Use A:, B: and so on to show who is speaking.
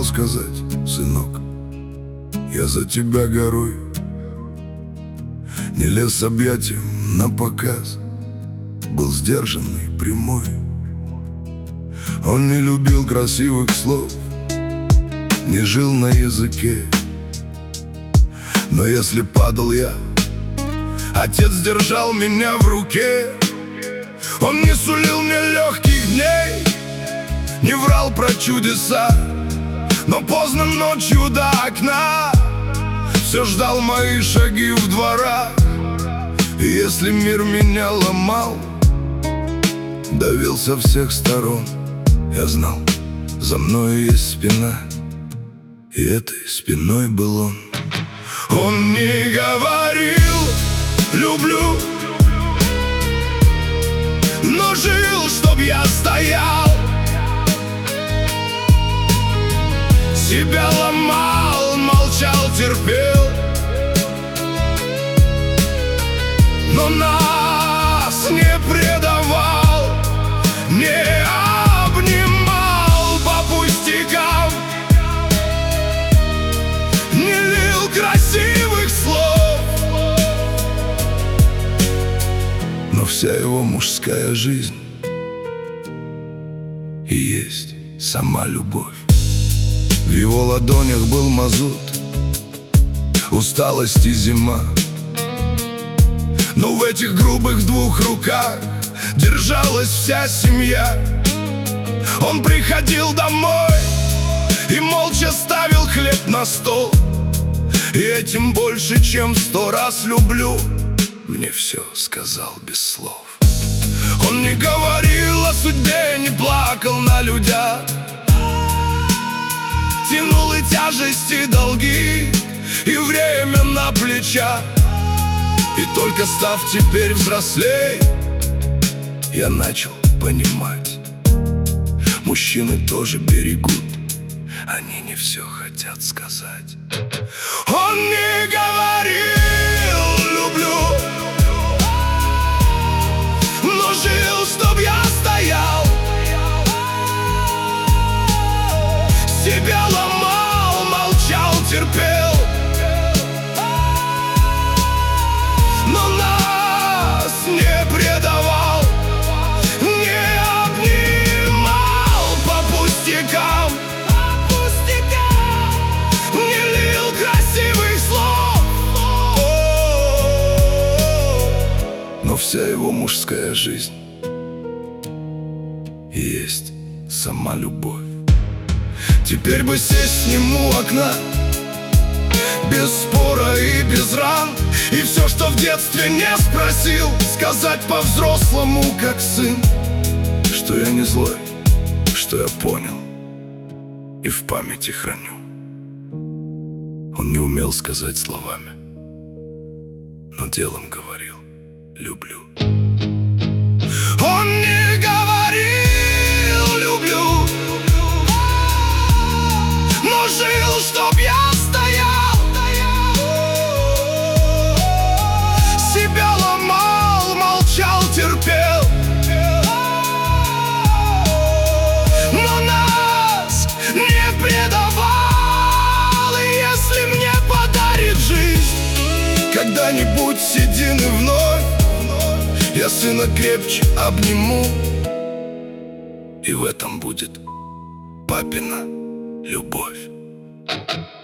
A: умел сказать: сынок, я за тебя горую. Не лез с объятием на показ, был сдержанный, прямой. Он не любил красивых слов, не жил на языке. Но если падал я, отец держал меня в руке. Он не сулил мне легких дней, не врал про чудеса, но поздно ночью до окна все ждал мои шаги в дворах. И если мир меня ломал, давил со всех сторон, я знал, за мной есть спина, и этой спиной был он. Он не говорил «люблю», но жил, чтоб я стоял. Себя ломал, молчал, терпел, но нас не предавал, не обнимал по пустякам, не лил красивых слов. Но вся его мужская жизнь и есть сама любовь. В его ладонях был мазут, усталость и зима, но в этих грубых двух руках держалась вся семья. Он приходил домой и молча ставил хлеб на стол, и этим больше, чем 100 раз люблю, мне все сказал без слов. Он не говорил о судьбе, не плакал на людях, тянул и тяжести, долги, и время на плечах. И только став теперь взрослей, я начал понимать, мужчины тоже берегут, они не все хотят сказать. Он не говорил «люблю», но жил, чтоб я стоял. Себя ломал, молчал, терпел, но нас не предавал, не обнимал по пустякам, не лил красивых слов. Но вся его мужская жизнь и есть сама любовь. Теперь бы сесть с ним у окна, без спора и без ран, и все, что в детстве не спросил, сказать по-взрослому, как сын, что я не злой, что я понял и в памяти храню. Он не умел сказать словами, но делом говорил «люблю». Он не говорил «люблю», но жил, чтоб я стоял. Себя ломал, молчал, терпел, но нас не предавал. И если мне подарит жизнь когда-нибудь седины вновь, я сына крепче обниму, и в этом будет папина любовь.